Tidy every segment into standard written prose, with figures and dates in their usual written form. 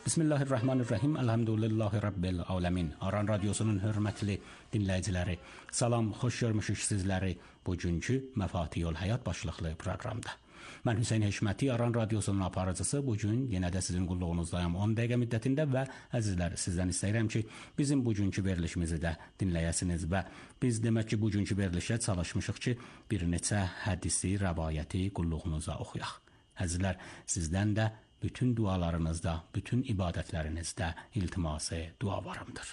Bismillahirrahmanirrahim. Elhamdülillahi Rabbil alemin. Aran Radyosu'nun hörmətli dinləyiciləri, salam, xoş görmüşük sizləri bugünkü Məfatihul Həyat başlıqlı proqramda. Mən Hüseyn Heşməti, Aran Radyosu'nun aparıcısı. Bugün yenə də sizin qulluğunuzdayım 10 dəqiqə müddətində və əzizlər, sizdən istəyirəm ki, bizim bugünkü verilişimizi də dinləyəsiniz və biz demək ki, bugünkü verilişə çalışmışıq ki, bir neçə hədisi, rəvayəti qulluğunuza oxuyaq. Əzizlər, sizdən də bütün dualarınızda, bütün ibadətlərinizdə iltiması duavarımdır.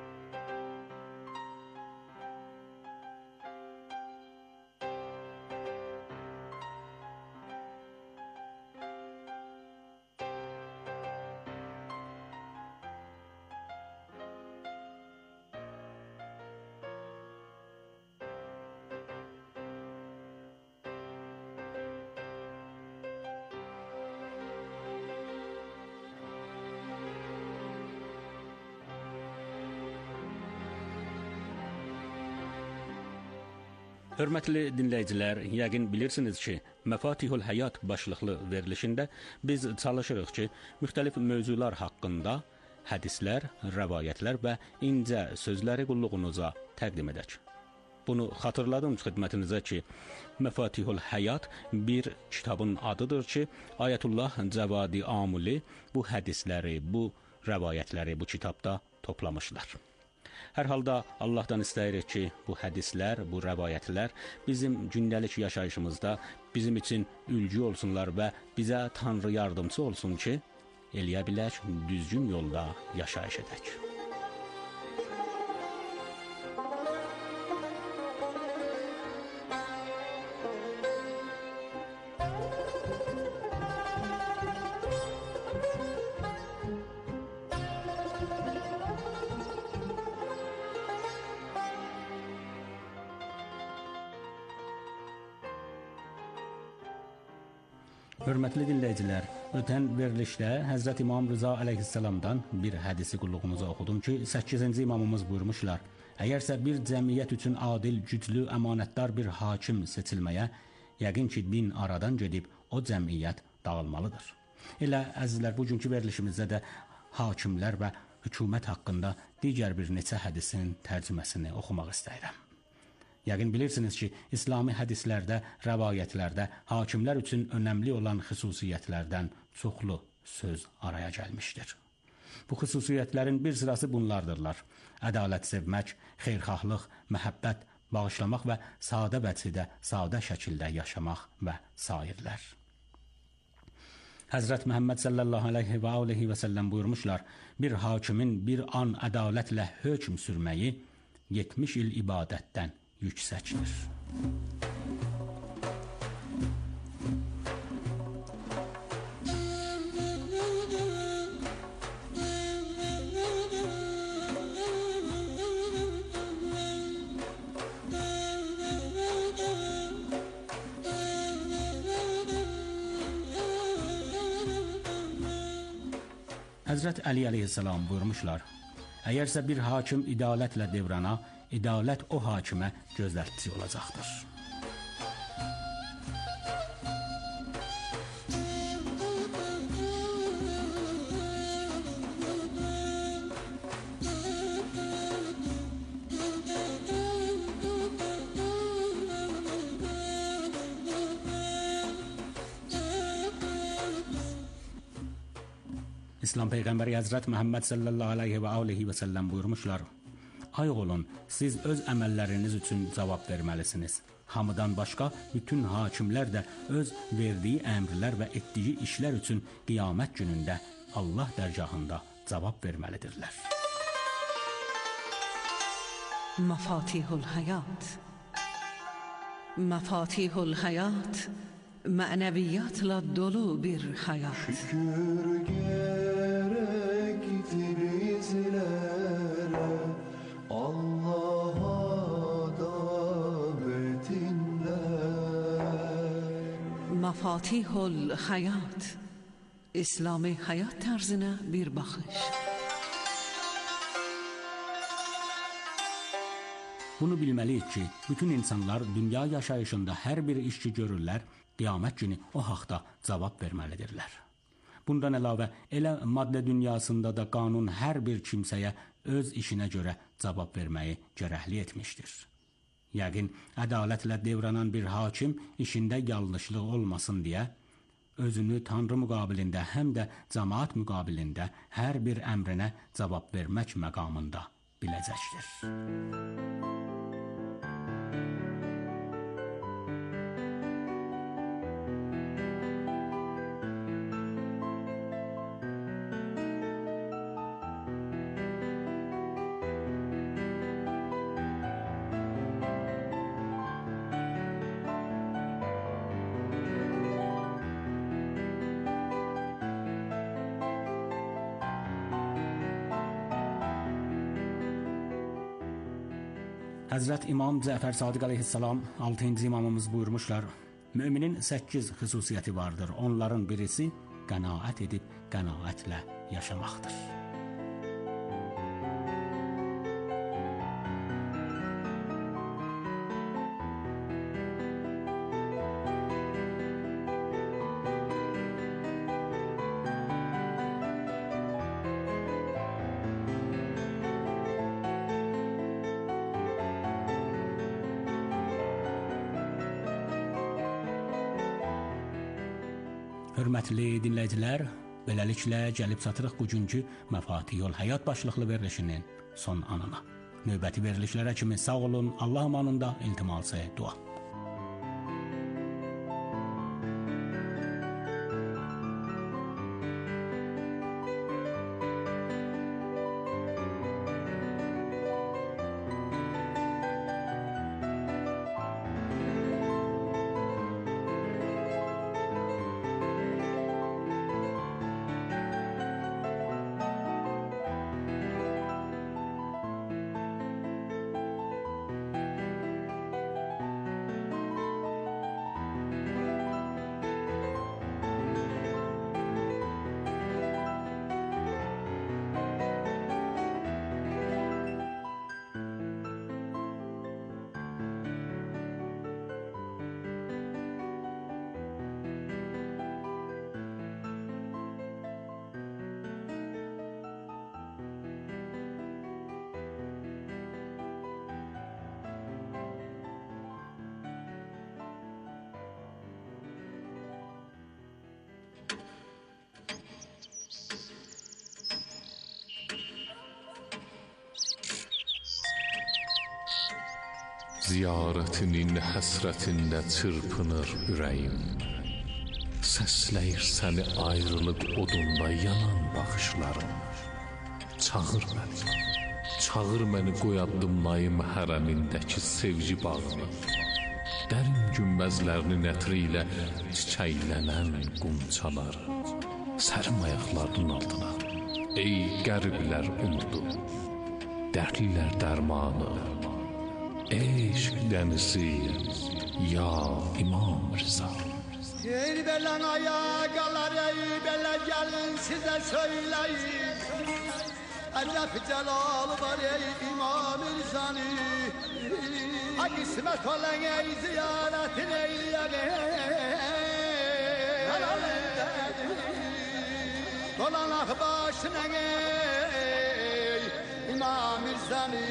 Hörmətli dinləyicilər, yəqin bilirsiniz ki, Məfatihul Həyat başlıqlı verilişində biz çalışırıq ki, müxtəlif mövzular haqqında hədislər, rəvayətlər və incə sözləri qulluğunuza təqdim edək. Bunu xatırladım xidmətinizə ki, Məfatihul Həyat bir kitabın adıdır ki, Ayətullah Cəvadi Amuli bu hədisləri, bu rəvayətləri bu kitabda toplamışlar. Hər halda Allahdan istəyirik ki, bu hədislər, bu rəvayətlər bizim gündəlik yaşayışımızda bizim üçün ülgü olsunlar və bizə Tanrı yardımcı olsun ki, eləyə bilək, düzgün yolda yaşayış edək. Hörmətli dinləyicilər, ötən verilişdə Həzrət İmam Rıza əleyhissalamdan bir hədisi qulluğunuza oxudum ki, 8-ci imamımız buyurmuşlar, əgərsə bir cəmiyyət üçün adil, güclü, əmanətdar bir hakim seçilməyə, yəqin ki, din aradan gedib o cəmiyyət dağılmalıdır. Elə əzizlər, bugünkü verilişimizdə də hakimlər və hökumət haqqında digər bir neçə hədisin tərcüməsini oxumaq istəyirəm. Yəqin bilirsiniz ki, İslami hədislərdə, rəvayətlərdə hakimlər üçün önəmli olan xüsusiyyətlərdən çoxlu söz araya gəlmişdir. Bu xüsusiyyətlərin bir sırası bunlardırlar: ədalət sevmək, xeyirxahlıq, məhəbbət, bağışlamaq və sadə vəcidə, sadə şəkildə yaşamaq və sairlər. Həzrət Məhəmməd sallallahu aleyhi və səlləm buyurmuşlar, bir hakimin bir an ədalətlə hökm sürməyi 70 il ibadətdən yüksəkdir. Həzrət Əli əleyhissalam buyurmuşlar, əgərsə bir hakim idalətlə devrana, İdalət o hakimə gözlətçi olacaqdır. İslam Peyğəmbəri Həzrət Məhəmməd sallallahu aleyhi və səlləm buyurmuşlar, ayıq olun, siz öz əməlləriniz üçün cavab verməlisiniz. Hamıdan başqa bütün hakimlər də öz verdiyi əmrlər və etdiyi işlər üçün qiyamət günündə Allah dərgahında cavab verməlidirlər. Məfatihul Həyat. Məfatihul Həyat mənəviyyatla dolu bir həyat. Şükür gərəkdir bizlərə Allah'a davetində. Məfatihul Həyat İslami həyat tərzinə bir baxış. Bunu bilməliyik ki, bütün insanlar dünya yaşayışında hər bir iş ki görürlər, qiyamət günü o haqda cavab verməlidirlər. Bundan əlavə, elə maddə dünyasında da qanun hər bir kimsəyə öz işinə görə cavab verməyi gərəkli etmişdir. Yəqin, ədalətlə devranan bir hakim işində yanlışlıq olmasın deyə, özünü Tanrı müqabilində həm də cəmaat müqabilində hər bir əmrinə cavab vermək məqamında biləcəkdir. Həzrət İmam Cəfər Sadiq əleyhissalam 6-cı imamımız buyurmuşlar, müminin 8 xüsusiyyəti vardır. Onların birisi qənaət edib qənaətlə yaşamaqdır. Hörmətli dinləyicilər, beləliklə gəlib çatırıq bugünkü Məfatihul Həyat başlıqlı verilişinin son anına. Növbəti verilişlərə kimi sağ olun, Allah amanında, iltiması dua. Ziyarətinin həsrətində çırpınır ürəyim. Səsləyir səni ayrılıq odunda yanan baxışlarım. Çağır məni qoy addımlayım hərəmindəki sevgi bağını. Dərin günbəzlərinin ətri ilə çiçəklənən qunçalar. Sərim ayaqlarının altına, ey qəriblər umudu, dərdlilər dərmanı. Eşq dənizi, ya İmam Rıza. Ey belən ayaqalar, ey belə gəlin sizə söyləyim. Əcəb cəlalı var ey İmam Rıza'nı. Qismət olan ey ziyarətin eyləyək. Dolanaq başına ey İmam Rıza'nı.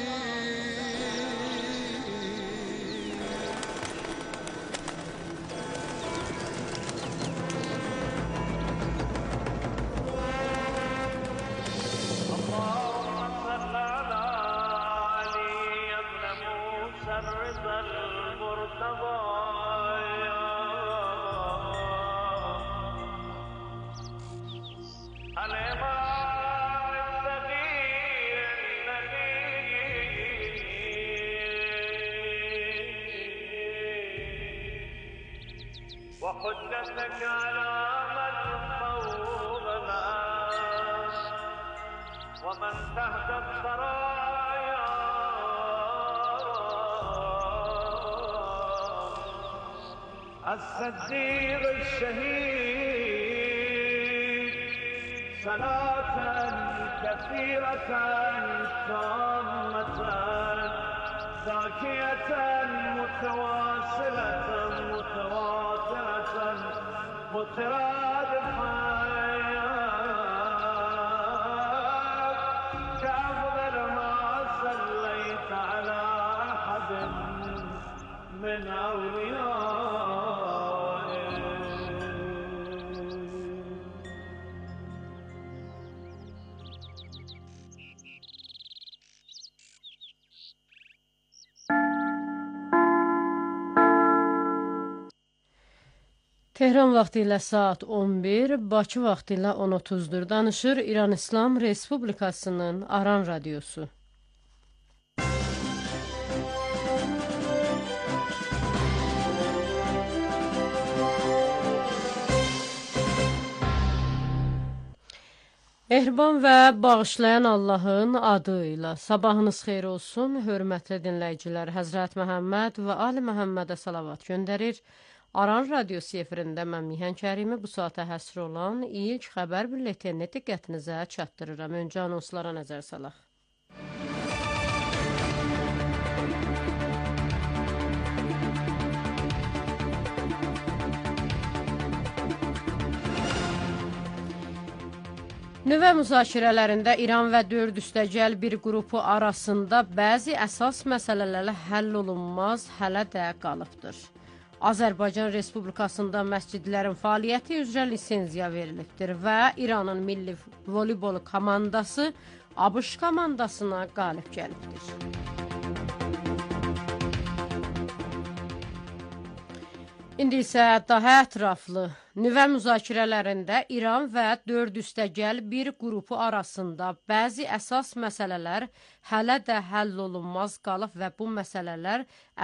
وحجتك على من فوق الناس ومن تحت الثرايا الصديق الشهيد صلاة كثيرة تامة زاكية متواصلة مترادفة من أوليائه. Tehran vaxtı ilə saat 11, Bakı vaxtı ilə 10:30-dur. Danışır İran İslam Respublikasının Aran Radiosu. Mehriban və bağışlayan Allahın adı ilə sabahınız xeyir olsun, hörmətli dinləyicilər. Həzrət Məhəmməd və Ali Məhəmmədə salavat göndərir. Aran Radiosu efirində mən Mihan Kərimi bu saata həsr olan ilk xəbər bülletini diqqətinizə çatdırıram. Öncə anonslara nəzər salaq. Nüvə müzakirələrində İran və 4 üstəgəl bir qrupu arasında bəzi əsas məsələlərlə həll olunmaz hələ də qalıbdır. Azərbaycan Respublikasında məscidlərin fəaliyyəti üzrə lisenziya verilibdir və İranın milli voleybol komandası ABŞ komandasına qalib gəlibdir. İndi isə daha ətraflı nüvə müzakirələrində İran və 4 üstəgəl bir qrupu arasında bəzi əsas məsələlər hələ də həll olunmaz qalıb və bu məsələlər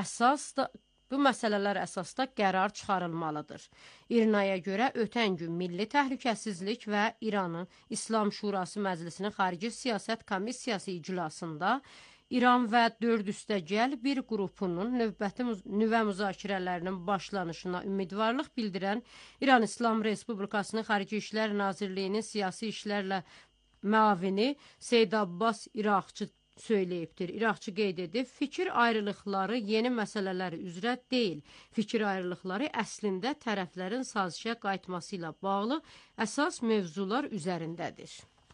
əsasda qərar çıxarılmalıdır. İRNA-ya görə ötən gün Milli Təhlükəsizlik və İranın İslam Şurası Məclisinin Xarici Siyasət Komissiyası iclasında İran və 4 üstəgəl bir qrupunun növbəti nüvə müzakirələrinin başlanışına ümidvarlıq bildirən İran İslam Respublikasının Xarici İşlər Nazirliyinin siyasi işlərlə müavini Seyd Abbas İraqçı söyləyibdir. İraqçı qeyd edib, fikir ayrılıqları yeni məsələlər üzrə deyil. Fikir ayrılıqları əslində tərəflərin sazişə qayıtması ilə bağlı əsas mövzular üzərindədir.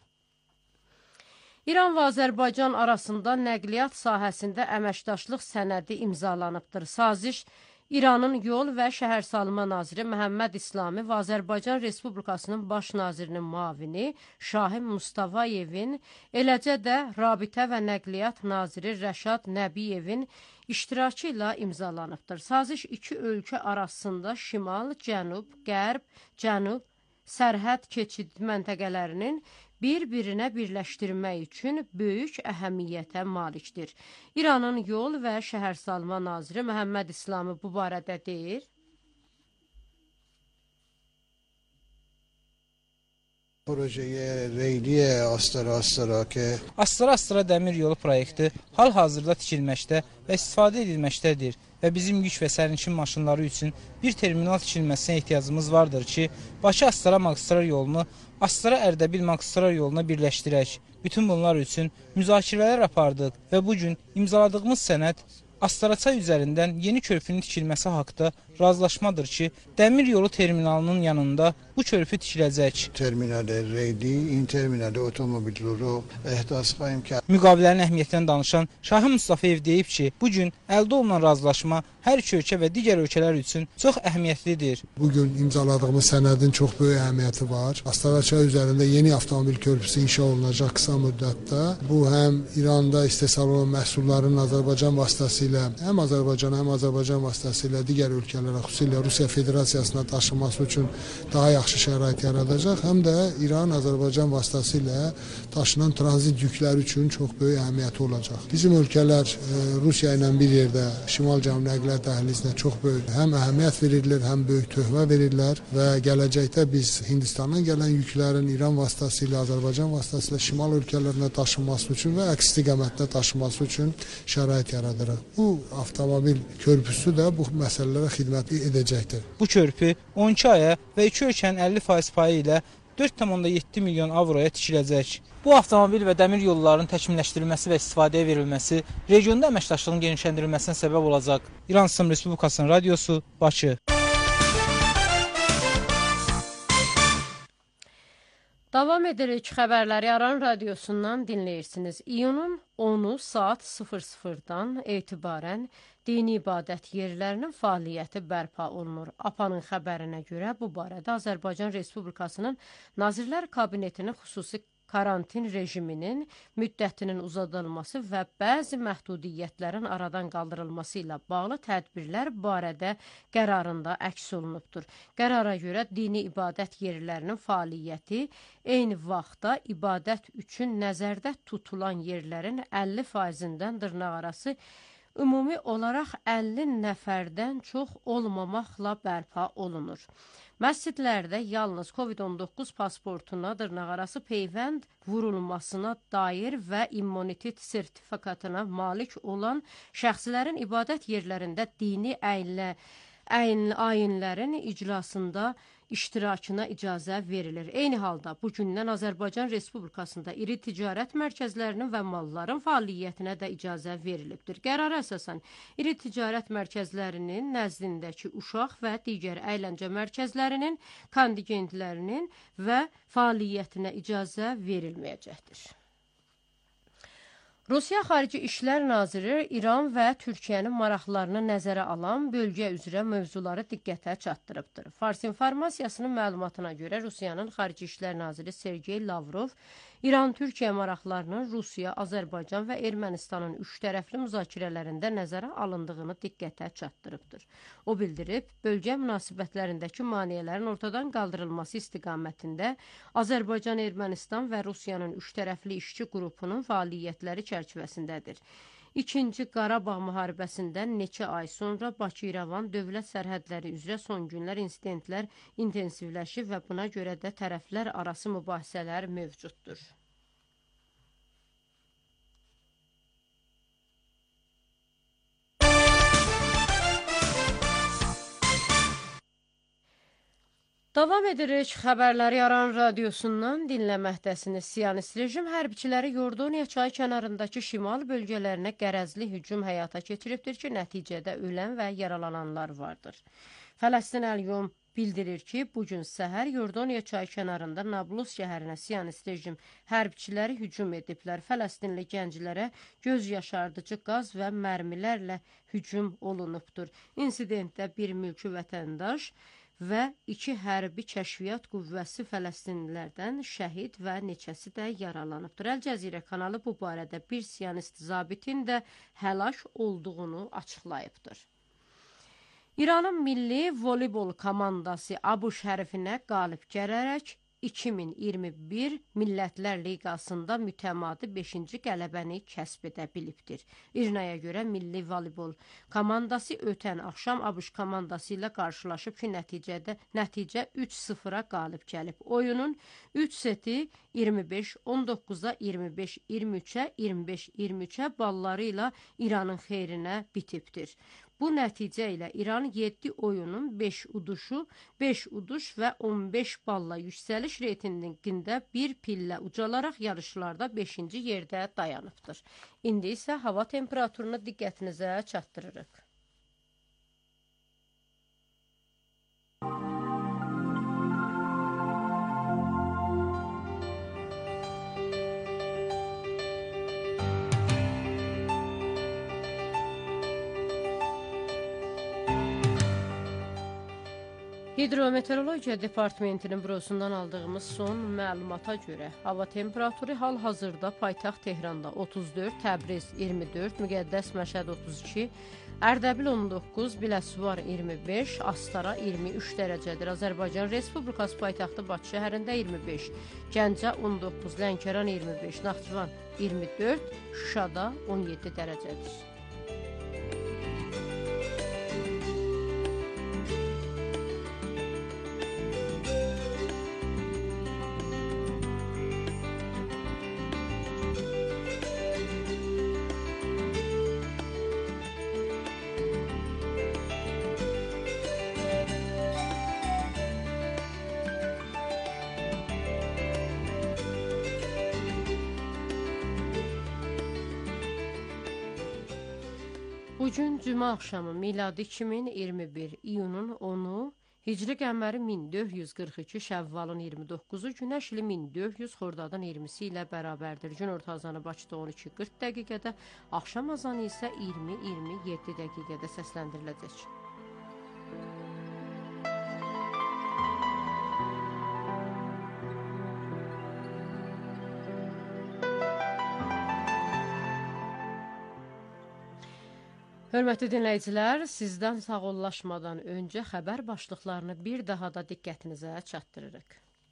İran və Azərbaycan arasında nəqliyyat sahəsində əməkdaşlıq sənədi imzalanıbdır. Saziş İranın Yol və Şəhərsalma naziri Məhəmməd İslami və Azərbaycan Respublikasının baş nazirinin müavini Şahin Mustafayevin, eləcə də Rabitə və Nəqliyyat naziri Rəşad Nəbiyevin iştirakı ilə imzalanıbdır. Saziş iki ölkə arasında şimal, cənub, qərb, cənub, sərhəd keçid məntəqələrinin bir-birinə birləşdirmək üçün böyük əhəmiyyətə malikdir. İranın Yol və Şəhərsalma naziri Məhəmməd İslami bu barədə deyir. Proje reyli Astara ki Astara dəmir yolu proyekti hal-hazırda tikilməkdə və istifadə edilməkdədir və bizim yük və sərnişin maşınları üçün bir terminal tikilməsinə ehtiyacımız vardır ki, Bakı-Astara magistral yolunu Astara-Ərdəbil magistral yoluna birləşdirək. Bütün bunlar üçün müzakirələr apardıq və bugün imzaladığımız sənəd Astara-Çay üzərindən yeni körpünün tikilməsi haqda razılaşmadır ki, dəmir yolu terminalının yanında bu körpü tikiləcək. Terminali reyli, interminali otomobil yolu ehtiyac qayım ki. Müqavilənin əhəmiyyətindən danışan Şahin Mustafayev deyib ki, bugün əldə olunan razılaşma hər iki ölkə və digər ölkələr üçün çox əhəmiyyətlidir. Bugün imzaladığımız sənədin çox böyük əhəmiyyəti var. Astara-Çay üzərində yeni avtomobil körpüsü inşa olunacaq qısa müddətdə. Bu həm İranda istehsal olunan məhsulların Azərbaycan vasitəsilə, həm Azərbaycan vasitəsilə digər ölkələrə, xüsusilə Rusiya Federasiyasına daşınması üçün daha yaxşı şərait yaradacaq, həm də İran Azərbaycan vasitəsilə daşınan tranzit yüklər üçün çox böyük əhəmiyyəti olacaq. Bizim ölkələr Rusiya ilə bir yerdə şimal-cənub nəqliyyat dəhlizinə çox böyük həm əhəmiyyət verilir, həm böyük töhfə verirlər və gələcəkdə biz Hindistandan gələn yüklərin İran vasitəsilə, Azərbaycan vasitəsilə şimal ölkələrinə daşınması üçün və əks istiqamətdə daşınması üçün şərait yaradırıq. Bu avtomobil körpüsü də bu məsələlərə xidmət edəcəkdir. Bu körpü 12 aya və 2 ölkənin 50% payı ilə 4,7 milyon avroya tikiləcək. Bu avtomobil və dəmir yollarının təkmilləşdirilməsi və istifadəyə verilməsi regionda əməkdaşlığın genişləndirilməsinə səbəb olacaq. İran İslam Respublikasının radiosu, Bakı. Davam edirik xəbərləri Aran radiosundan dinləyirsiniz. İyunun 10-u saat 00-dan etibarən dini ibadət yerlərinin fəaliyyəti bərpa olunur. APA'nın xəbərinə görə bu barədə Azərbaycan Respublikasının Nazirlər Kabinetinin xüsusi karantin rejiminin müddətinin uzadılması və bəzi məhdudiyyətlərin aradan qaldırılması ilə bağlı tədbirlər barədə qərarında əks olunubdur. Qərara görə dini ibadət yerlərinin fəaliyyəti eyni vaxtda ibadət üçün nəzərdə tutulan yerlərin 50%-dən dırnaqarası ümumi olaraq 50 nəfərdən çox olmamaqla bərpa olunur. Məscidlərdə yalnız COVID-19 pasportuna dırnaqarası peyvənd vurulmasına dair və immunitet sertifikatına malik olan şəxslərin ibadət yerlərində dini ayinlərin iclasında iştirakına icazə verilir. Eyni halda bugündən Azərbaycan Respublikasında iri ticarət mərkəzlərinin və malların fəaliyyətinə də icazə verilibdir. Qərara əsasən iri ticarət mərkəzlərinin nəzdindəki uşaq və digər əyləncə mərkəzlərinin kontingentlərinin və fəaliyyətinə icazə verilməyəcəkdir. Rusiya Xarici İşlər Naziri İran və Türkiyənin maraqlarını nəzərə alan bölgə üzrə mövzuları diqqətə çatdırıbdır. Fars informasiyasının məlumatına görə Rusiyanın Xarici İşlər Naziri Sergey Lavrov İran-Türkiyə maraqlarının Rusiya, Azərbaycan və Ermənistanın üçtərəfli müzakirələrində nəzərə alındığını diqqətə çatdırıbdır. O bildirib, bölgə münasibətlərindəki maneələrin ortadan qaldırılması istiqamətində Azərbaycan, Ermənistan və Rusiyanın üçtərəfli işçi qrupunun fəaliyyətləri çərçivəsindədir. İkinci Qarabağ müharibəsindən neçə ay sonra Bakı-İrəvan dövlət sərhədləri üzrə son günlər insidentlər intensivləşib və buna görə də tərəflər arası mübahisələr mövcuddur. Davam edirik xəbərləri Aran radiosundan dinləməkdəsiniz. Siyonist rejim hərbiçiləri Yordaniya çayı kənarındakı şimal bölgələrinə qərəzli hücum həyata keçiribdir ki, nəticədə ölən və yaralananlar vardır. Fələstin Əl-Yom bildirir ki, bugün səhər Yordaniya çayı kənarında Nablus şəhərinə siyonist rejim hərbiçiləri hücum ediblər. Fələstinli gənclərə göz yaşardıcı qaz və mərmilərlə hücum olunubdur. İnsidentdə bir mülki vətəndaş və 2 hərbi kəşfiyyat qüvvəsi fələstinlilərdən şəhid və neçəsi də yaralanıbdır. Əl-Cəzirə kanalı bu barədə bir siyonist zabitin də həlak olduğunu açıqlayıbdır. İranın milli voleybol komandası ABŞ hərfinə qalib gələrək 2021 Millətlər Liqasında mütəmadi 5-ci qələbəni kəsb edə bilibdir. İRNA-ya görə milli voleybol komandası ötən axşam ABŞ komandası ilə qarşılaşıb ki, nəticə 3-0-a qalib gəlib. Oyunun 3 seti 25-19-a, 25-23-ə, 25-23-ə balları ilə İranın xeyrinə bitibdir. Bu nəticə ilə İran 7 oyunun 5 uduşu, 5 uduş və 15 balla yüksəliş reytingində bir pillə ucalaraq yarışlarda 5-ci yerdə dayanıbdır. İndi isə hava temperaturunu diqqətinizə çatdırırıq. Hidrometeorologiya Departamentinin bürosundan aldığımız son məlumata görə hava temperaturu hal-hazırda paytaxt Tehranda 34, Təbriz 24, Müqəddəs Məşəd 32, Ərdəbil 19, Biləsuvar 25, Astara 23 dərəcədir. Azərbaycan Respublikası paytaxtı Bakı şəhərində 25, Gəncə 19, Lənkəran 25, Naxçıvan 24, Şuşada 17 dərəcədir. Bugün cümə axşamı miladi 2021 iyunun 10-u Hicri qəməri 1442 Şəvvalın 29-u, Günəş ili 1400 Xordadın 20-si ilə bərabərdir. Gün orta azanı Bakıda 12:40 dəqiqədə, axşam azanı isə 20:27 dəqiqədə səsləndiriləcək. Hörmətli dinləyicilər, sizdən sağollaşmadan öncə xəbər başlıqlarını bir daha da diqqətinizə çatdırırıq.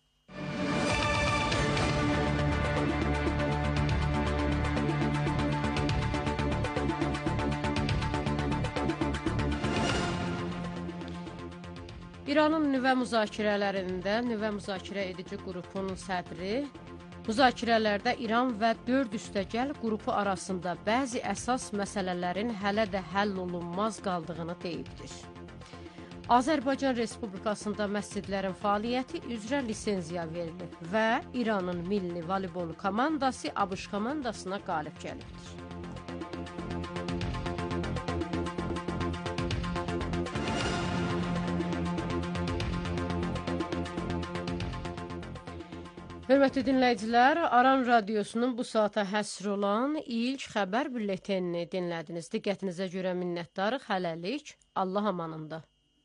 İranın nüvə müzakirələrində nüvə müzakirə edici qrupun sədri müzakirələrdə İran və 4 üstəgəl qrupu arasında bəzi əsas məsələlərin hələ də həll olunmaz qaldığını deyibdir. Azərbaycan Respublikasında məscidlərin fəaliyyəti üzrə lisenziya verilib və İranın milli voleybol komandası ABŞ komandasına qalib gəlibdir. Hörmətli dinləyicilər, Aran Radiosunun bu saata həsr olan ilk xəbər bülletenini dinlədiniz. Diqqətinizə görə minnətdarıq. Hələlik, Allah amanında.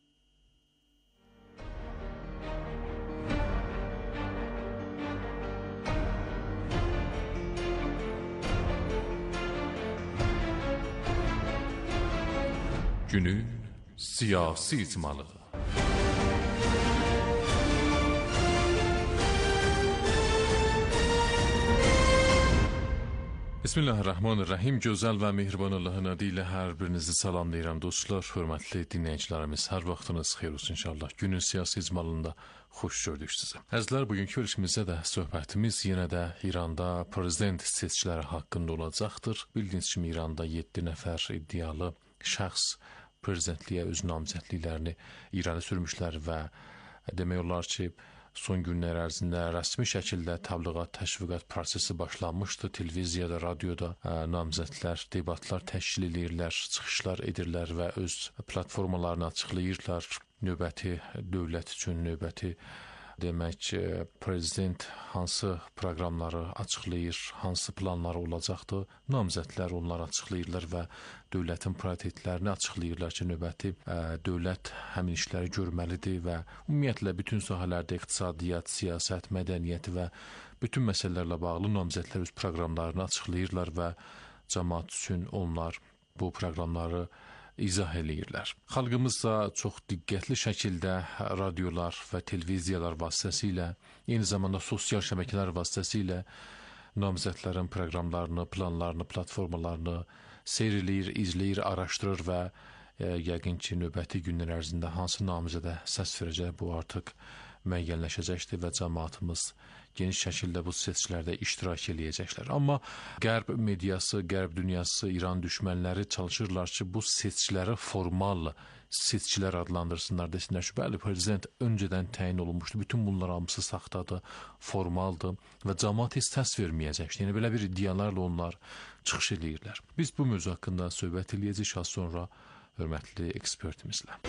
Günün siyasi icmalı. Bismillahirrahmanirrahim. Gözəl və mehriban Allahın adı ilə hər birinizi salamlayıram dostlar, hörmətli dinləyicilərimiz. Hər vaxtınız xeyir olsun inşallah. Günün siyasi icmalında xoş gördük sizə. Əzizlər, bugünkü ölçümüzdə də söhbətimiz yenə də İranda prezident seçkiləri haqqında olacaqdır. Bildiyiniz kimi İranda 7 nəfər iddialı şəxs prezidentliyə öz namizədliklərini irəli sürmüşlər və demək olar ki, son günlər ərzində rəsmi şəkildə təbliğat, təşviqat prosesi başlanmışdı. Televiziyada, radioda namizədlər, debatlar təşkil edirlər, çıxışlar edirlər və öz platformalarını açıqlayırlar. Növbəti dövlət üçün, növbəti demək prezident hansı proqramları açıqlayır, hansı planları olacaqdır. Namizədlər onları açıqlayırlar və dövlətin prioritetlərini açıqlayırlar ki, növbəti dövlət həmin işləri görməlidir və ümumiyyətlə bütün sahələrdə iqtisadiyyat, siyasət, mədəniyyət və bütün məsələlərlə bağlı namizədlər öz proqramlarını açıqlayırlar və cəmaət üçün onlar bu proqramları izah eləyirlər. Xalqımız da çox diqqətli şəkildə radiolar və televiziyalar vasitəsilə, eyni zamanda sosial şəbəkələr vasitəsilə namizədlərin proqramlarını, planlarını, platformalarını seyr eləyir, izləyir, araşdırır və yəqin ki, növbəti günlər ərzində hansı namizədə səs verəcək, bu artıq müəyyənləşəcəkdir və cəmaatımız geniş şəkildə bu seçkilərdə iştirak eləyəcəklər. Amma qərb mediası, qərb dünyası, İran düşmənləri çalışırlar ki, bu seçkiləri formal seçkilər adlandırsınlar, desinlər ki, bəli, prezident öncədən təyin olunmuşdu, bütün bunlar hamısı saxtadır, formaldır və cəmaat heç səs verməyəcək. Yəni, belə bir iddialarla onlar çıxış eləyirlər. Biz bu mövzu haqqında söhbət eləyəcək az sonra hörmətli ekspertimizlə.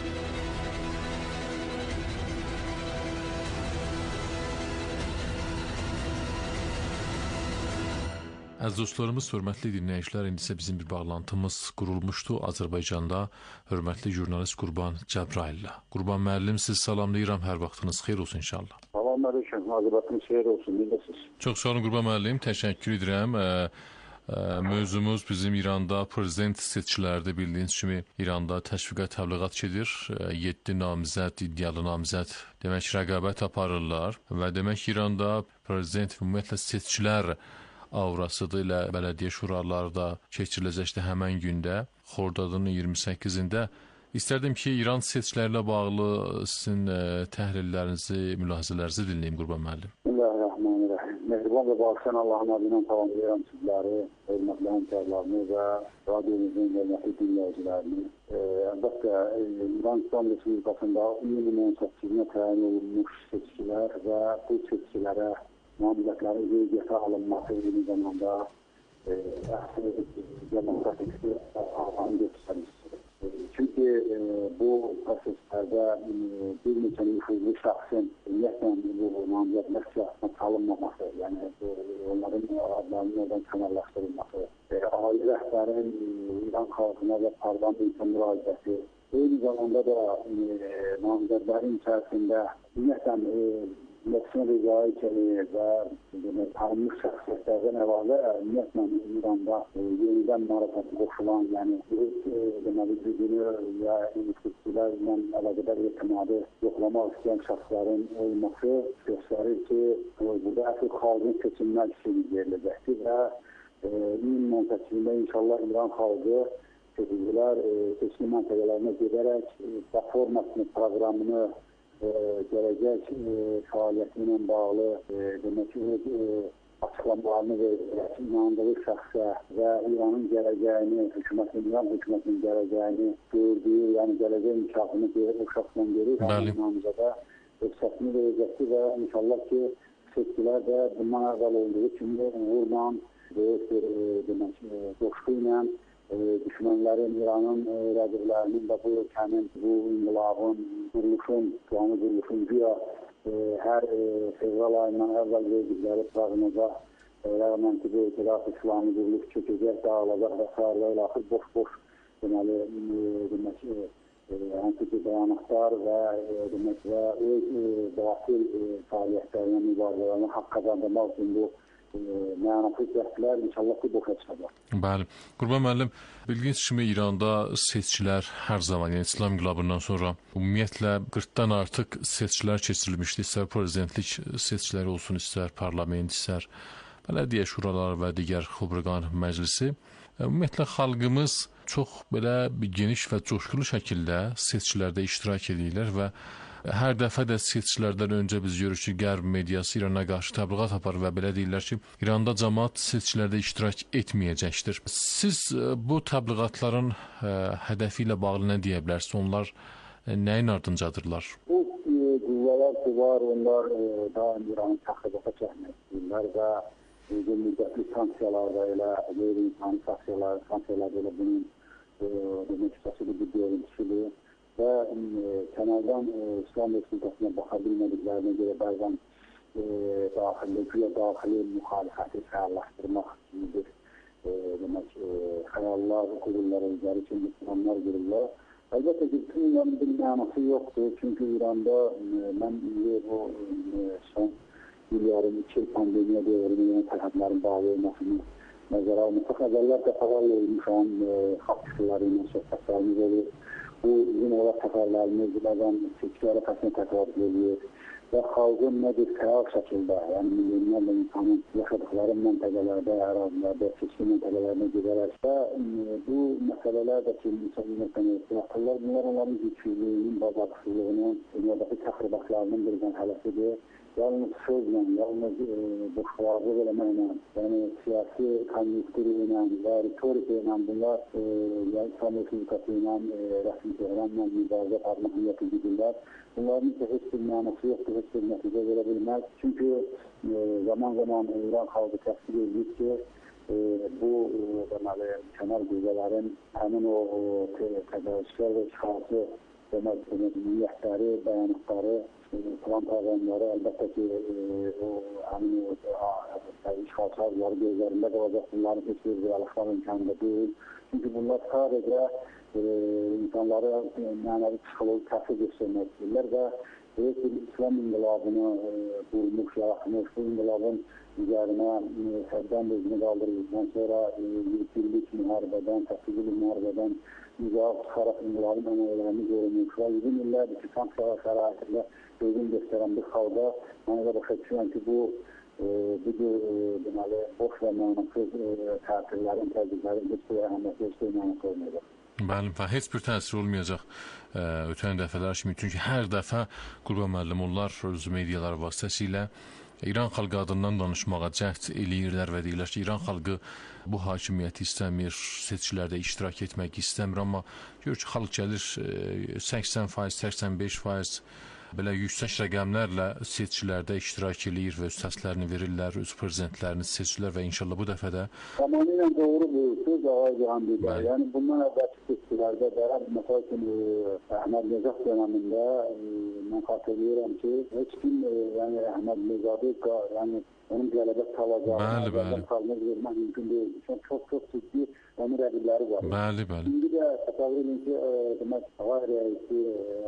Əziz dostlarımız, hörmətli dinləyicilər, indi isə bizim bir bağlantımız qurulmuşdu Azərbaycanda hörmətli jurnalist Qurban Cəbrayillə. Qurban müəllim, siz salamlayıram, hər vaxtınız xeyir olsun inşallah. Salam aleyküm, hazırlatınız xeyir olsun, necəsiz? Çox sağ olun Qurban müəllim, təşəkkür edirəm. Mövzumuz bizim İranda prezident seçkilərdə bildiyiniz kimi İranda təşviqat, təbliğat gedir. 7 namizəd, iddialı namizəd demək rəqabət aparırlar və demək İranda prezident ümumiyyətlə seçkilər aurasıdır ilə bələdiyyə şuraları da keçiriləcəkdir həmən gündə, Xordadın 28-də. İstərdim ki, İran seçkilərlə bağlı sizin təhlillərinizi, mülahizələrinizi dinləyim Qurban müəllim. Bismillahirrahmanirrahim. Mehriban və bağışlayan Allahın adıyla tamamlayıram sizləri, hörmətli həmkarlarını və radiomuzun hörmətli dinləyicilərini. Əlbəttə, İran İslam Respublikasında 2018-nə təyin olunmuş seçkilər və bu seçkilərə namizədlərin qeydiyyata alınması eyni zamanda demokratik ağlanı göstərmişdir. Çünki bu proseslərdə və bir neçə nüfuzlu şəxsin ümumiyyətlə bu namizədlər siyasətine çalınmaması, yəni onların adlarının oradan kənarlaşdırılması, ali rəhbərin İran xalqına və parlamentin müraciəti, eyni zamanda da namizədlərin içərisində ümumiyyətlə Məhsun Rızai kimi və tanınmış şəxsiyyətlərdən əlavə ümumiyyətlə İranda yenidən marifata qoşulan, yəni gücünü və institusiyalarla əlaqədar etimadı yoxlamaq istəyən şəxslərin olması göstərir ki, burada əsl xalqın seçimlər kimi veriləcəkdir və iyun məntəqəsində inşallah İran xalqı seçim məntəqələrinə gedərək platformasını, proqramını gələcək fəaliyyəti ilə bağlı demək ki, açıqlamalarını verəcək, inandığı şəxsə və İranın gələcəyini, İran hökumətinin gələcəyini gördüyü, yəni gələcək inkişafını o şəxslə görür, hamımıza da öz səsini verəcəkdir və inşallah ki, seçkilər də bundan əvvəl olduğu kimi uğurla, böyük bir coşku ilə düşmənlərin, İranın rəqiblərinin və bu ölkənin, bu inqilabın, planı quruluşun güya hər fevral ayından əvvəl verdikləri proqnoza rəğmən ki, bu etiraf İslami quruluş çökəcək, dağılacaq və s. ilə axır boş-boş antik bəyanatlar və öz batil fəaliyyətlərinə, mübarizələrinə haqq qazandırmaq üçün bu mənasız cəhdlər inşallah ki, boşa çıxacaq. Bəli. Qurban müəllim, bildiğiniz kimi İranda seçkilər hər zaman, yəni İslam inqilabından sonra ümumiyyətlə 40-dan artıq seçkilər keçirilmişdi. İstər prezidentlik seçkiləri olsun, istər parlament, istər bələdiyyə şuraları və digər xubreqan məclisi. Ümumiyyətlə xalqımız çox belə geniş və coşkulu şəkildə seçkilərdə iştirak edirlər və hər dəfə də seçkilərdən öncə biz görürük ki, Qərb mediası İrana qarşı təbliğat aparır və belə deyirlər ki, İranda cəmaət seçkilərdə iştirak etməyəcəkdir. Siz bu təbliğatların hədəfi ilə bağlı nə deyə bilərsiniz? Onlar nəyin ardıncadır? Bu qüvvələr ki var, onlar daim İranı təxribata çəkmək istəyirlər və uzun müddətli sanksiyalarda elə qeyri-insani sanksiyalarda elə bunun demək istəsidir, bir görüntüsüdür. Və kənardan İslam Respublikasına baxa bilmədiklərinə görə bəzən daxili müxalifəti fəallaşdırmaq kimidir. Demək, xəyallar, qururlar, özləri üçün İslamlar qururlar. Əlbəttə ki, bütün bunların bir mənası yoxdur. Çünki İranda mən bu son illərin 2 il pandemiya dövrünün tərəflərin bağlı olmasını nəzərə almışıq. Əvvəllər dəfələr olmuşam, xalq kişiləri ilə söhbətlərimiz olur. Bu bizim olaraq təfərlərimiz bəzən seçkilərə fəsini təqaüd edir və xalqın nədir fəal şəkildə, yəni milyonlarla insanın yaşadıkları məntəqələrdə, ərazilərdə, seçki məntəqələrinə gedərək və bu məsələlər də ki, insanlar bunlar onların gücsüzlüyünün, bacarıqsızlığının, dünyadakı təxribatlarının bir hələsidir. Yalnız sözlə, yalnız boşqalarlıq eləməklə, yəni siyasi konjunkturu ilə və ritorika ilə bunlar İslam Respublikası ilə, rəsmi Tehranla mübarizə aparmaq niyyəti gidirlər. Bunların heç bir mənası yoxdur, heç bir nəticə verə bilməz. Çünki zaman-zaman İran xalqı təsdiq edir ki, bu kənar qüvvələrin həmin o təqaüdçülər və işğalçı niyyətləri, bəyanatları, plan proqramları əlbəttə ki, işğalçılar gözlərində qalacaq, bunların heç bir reallaşmaq imkanında deyil. Çünki bunlar sadəcə insanları mənəvi psixoloji təsir göstərmək istəyirlər və böyük bir İslam inqilabını qurmuş, yaratmış, bu inqilabın üzərinə səddən özünü qaldırdıqdan sonra birlik müharibədən, təsdiqli müharibədən müzahib çıxaraq inqilabın ənəyələrini görünmüş və uzun illərdir ki, sanksiyalar şəraitində özün göstərən bir xalqa mən də başa düşürəm ki, bu boş və mənasız təsirlərin, təzyiqlərin heç bir əhəmiyyəti, heç bir mənası olmayacaq. Bəli, heç bir təsir olmayacaq ötən dəfələr kimi. Çünki hər dəfə Qurban müəllim onlar öz mediaları vasitəsilə İran xalqı adından danışmağa cəhd eləyirlər və deyirlər ki, İran xalqı bu hakimiyyəti istəmir, seçkilərdə iştirak etmək istəmir, amma gör ki, xalq gəlir 80%, 85%, belə yüksək rəqəmlərlə seçkilərdə iştirak edir və öz səslərini verirlər, öz prezidentlərini seçirlər və inşallah bu dəfə də tamamilə doğru bu söz ağacı hamdidə. Yəni bundan əvvəlki seçkilərdə də məsəl üçün Əhməd Necat dövründə mən xatırlayıram ki, heç kim yəni Əhməd Necadı yəni onun qələbə çalacağını vermək mümkün deyil. Çox ciddi onun rəqibləri var. Bəli. İndi də təsəvvür edin ki, demək Ağay rəisi,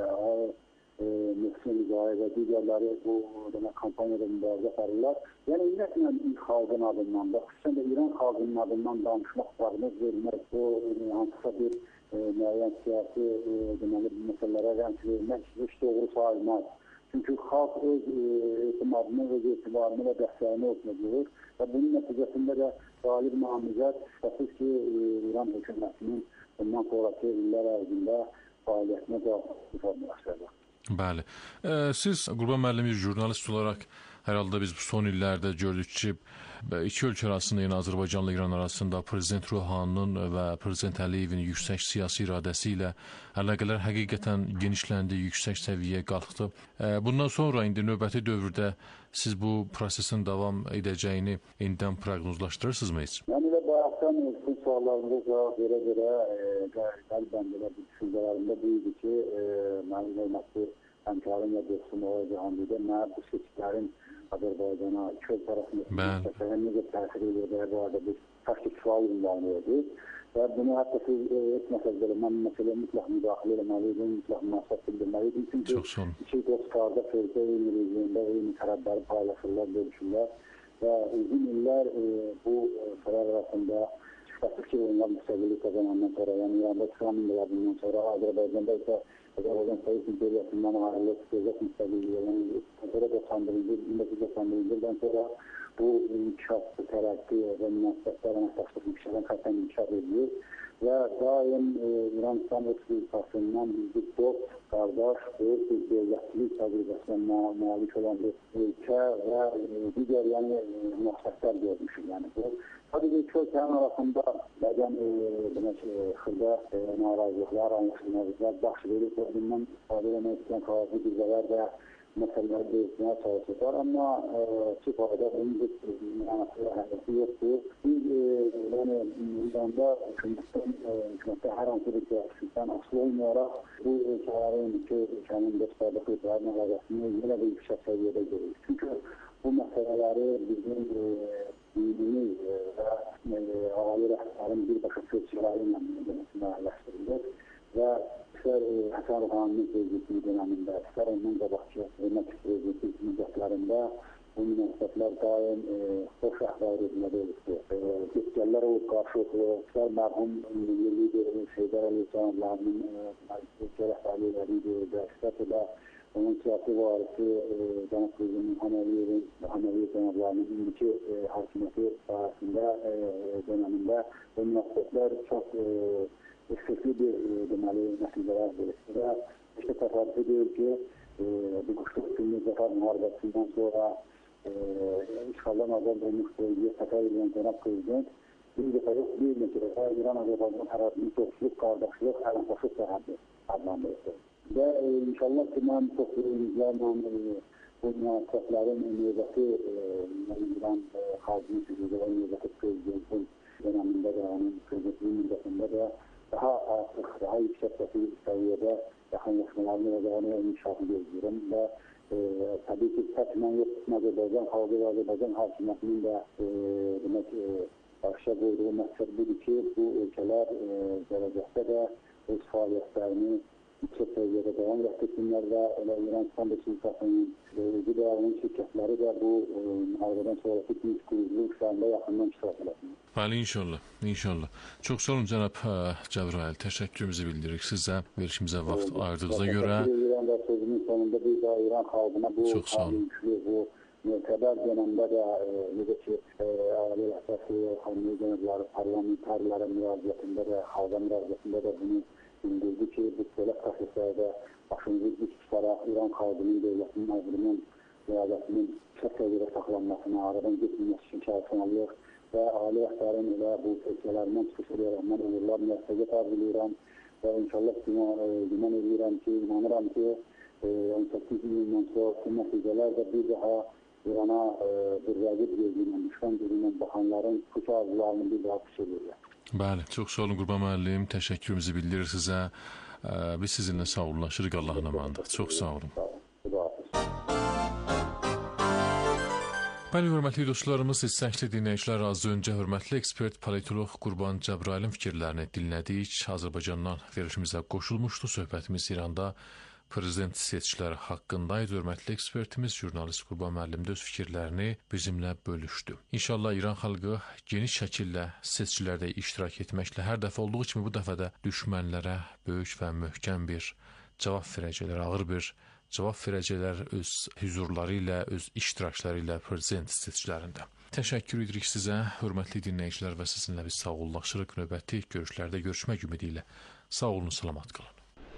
Mühsin Mücahid və digərləri bu kampaniyada mübarizə aparırlar. Yəni ümumiyyətlə xalqın adından da, xüsusən də İran xalqının adından danışmaq, varlıq vermək, bu hansısa bir müəyyən siyasi məsələlərə rəng vermək heç doğru sayılmaz. Çünki xalq öz etimadını, öz etibarını və dəstəyini ortaya və bunun nəticəsində də qalib namizəd şübhəsiz ki, İran hökumətinin bundan sonraki illər ərzində fəaliyyətinə cavab formalaşacaq. Bəli. Siz Qurban müəllim bir jurnalist olaraq hər halda biz son illərdə gördük ki, iki ölkə arasında, yəni Azərbaycanla İran arasında Prezident Ruhaninin və Prezident Əliyevin yüksək siyasi iradəsi ilə əlaqələr həqiqətən genişləndi, yüksək səviyyəyə qalxdı. Bundan sonra indi növbəti dövrdə siz bu prosesin davam edəcəyini indidən proqnozlaşdırırsınızmı heç? Yəni və bayaqdan sizin suallarınıza cavab verə-verə qəlbən belə bir düşüncələrimdə bu idi ki, mənim hörmətli həmkarım və dostum Ağay Hamdidə mənə bu seçkilərin Azərbaycana, iki ölkə arasında necə təsir edir bu arada bir taktik sual ünvanlıydı. Və bunu hətta siz etməsəz belə, mən məsələyə mütləq müdaxilə eləməliydim, mütləq münasibət bildirməliydim. Çünki iki dost qardaş ölkə eyni rejimdə, eyni tərəfləri paylaşırlar, bölüşürlər. Və uzun illər bu sıralar arasında şübhəsiz ki, onlar müstəqillik qazanandan sonra, yəni İranda İslam inqilabından sonra, Azərbaycanda isə Azərbaycan Sovet İmperiyyasından ayrılıb, dövlət müstəqilliyi, yəni 1991-dən sonra bu inkişaf, tərəqqi və münasibətlər, əməkdaşlıq inkişafdan xətən inkişaf edilir və daim İran İslam Respublikasından bir dost, qardaş, böyük bir dövlətçilik təcrübəsinə malik olan bir ölkə və digər münasibətlər görmüşük. Yəni bu sadəcə iki ölkənin arasında bəzən xırda narazılıqlar, anlaşılmazlıqlar baş verir və bundan istifadə etmək istəyən xarici qüvvələr və məsələləri değişməyə çalışırlar. Amma ki fayda bunun bir mənası və hədəfi yoxdur. Biz İranda hökumətdə hər hansı bir siyasətdən asılı olmayaraq bu ölkələrin, iki ölkənin dostlarlıq qüvvələrin əlaqəsini yenə də yüksək səviyyədə görürük. Çünki bu məsələləri bizim dinimiz və ali rəhbərin birbaşa sözçiləri ilə müəyyənləşdirilir və istər Həsən Ruhaninin prezidentliyi dönəmində, istər ondan qabaqki prezidentlik müddətlərində bu münasibətlər daim xoş əhval edilmədə olubdur. Getgəllər olub qarşılıqlı, istər mərhum milli liderimiz Heydər Əliyev cənablarının ölkə rəhbərlikləri ilə, istərsə də onun siyasi varisi Cənab Prezident Həməliyev cənablarının indiki hakimiyyəti sayəsində dönəmində bu münasibətlər çox effektiv bir nəticələr verir və işte təsadüfi deyil ki, bu 43 günlük Zəfər müharibəsindən sonra işğaldan azad olmuş bölgəyə səfər edən Cənab Prezident bir dəfə yox, bir neçə dəfə İran-Azərbaycan tərəfinin dostluq, qardaşlıq, əlaqəsiz sərhədi adlandırıldı. Və inşallah ki, mən çox ümidlərlə bu münasibətlərin növbəti İran xalqının sürücüləri növbəti prezidentin dönəmində də, onun prezidentliyi müddətində də daha artıq, daha yüksək səviyyədə yaxınlaşmalarını və daha inkişafı gözləyirəm və təbii ki, təkmən yox, Azərbaycan xalqı və Azərbaycan hakimiyyətinin də qarşıya qoyduğu məqsəd budur ki, bu ölkələr gələcəkdə də öz fəaliyyətlərini yüksək səviyyədə davam etdirsinlər və İran İslam Respublikasının qıdalarının şirkətləri də bu müharibədən sonraki dinç quruculuq işlərində yaxından iştirak edəsiniz. Bəli, inşallah. Çox sağ olun cənab Cəbrayıl. Təşəkkürümüzü bildiririk sizə verişimizə vaxt ayırdığınıza görə. Sözümün sonunda bir daha İran xalqına bu yüklü, bu mütəbər dönəmdə də necə ki, Ali Rəhbəsi, xanımlı cənabları, parlamentarlara müraciətində də, xalqa müraciətində də bunu bildirdi ki, bu belə proseslərdə başımızı dik tutaraq İran xalqının, dövlətinin, nazirinin müraciətinin yüksək səviyyədə saxlanmasına, aradan getməyəsi üçün çalışmalıyıq və ali rəhbərin elə bu ölkələrindən çıxış edərək mən uğurlar müvəffəqiyyət arzulayıram və inşallah güman edirəm ki, inanıram ki, 18 iyundan sonraki nəticələr də bir daha İrana bir rəqib gözündən, düşmən gözündən baxanların bu arzularını bir daha pis edirlər. Bəli, çox sağ olun Qurban müəllim, təşəkkürümüzü bildirir sizə. Biz sizinlə sağollaşırıq, Allahın əmanında. Çox sağ olun. Bəli, hörmətli dostlarımız, istəkli dinləyicilər, az öncə hörmətli ekspert, politolog Qurban Cəbrailin fikirlərini dinlədik. Azərbaycandan verilişimizə qoşulmuşdu. Söhbətimiz İranda prezident seçkiləri haqqındaydı. Hörmətli ekspertimiz, jurnalist Qurban müəllim də öz fikirlərini bizimlə bölüşdü. İnşallah İran xalqı geniş şəkildə seçkilərdə iştirak etməklə hər dəfə olduğu kimi bu dəfə də düşmənlərə böyük və möhkəm bir cavab verəcəklər, ağır bir cavab verəcəklər öz hüzurları ilə, öz iştirakçıları ilə prezident seçkilərində. Təşəkkür edirik sizə, hörmətli dinləyicilər, və sizinlə biz sağollaşırıq. Növbəti görüşlərdə görüşmək ümidi ilə. Sağ olun, salamat qalın.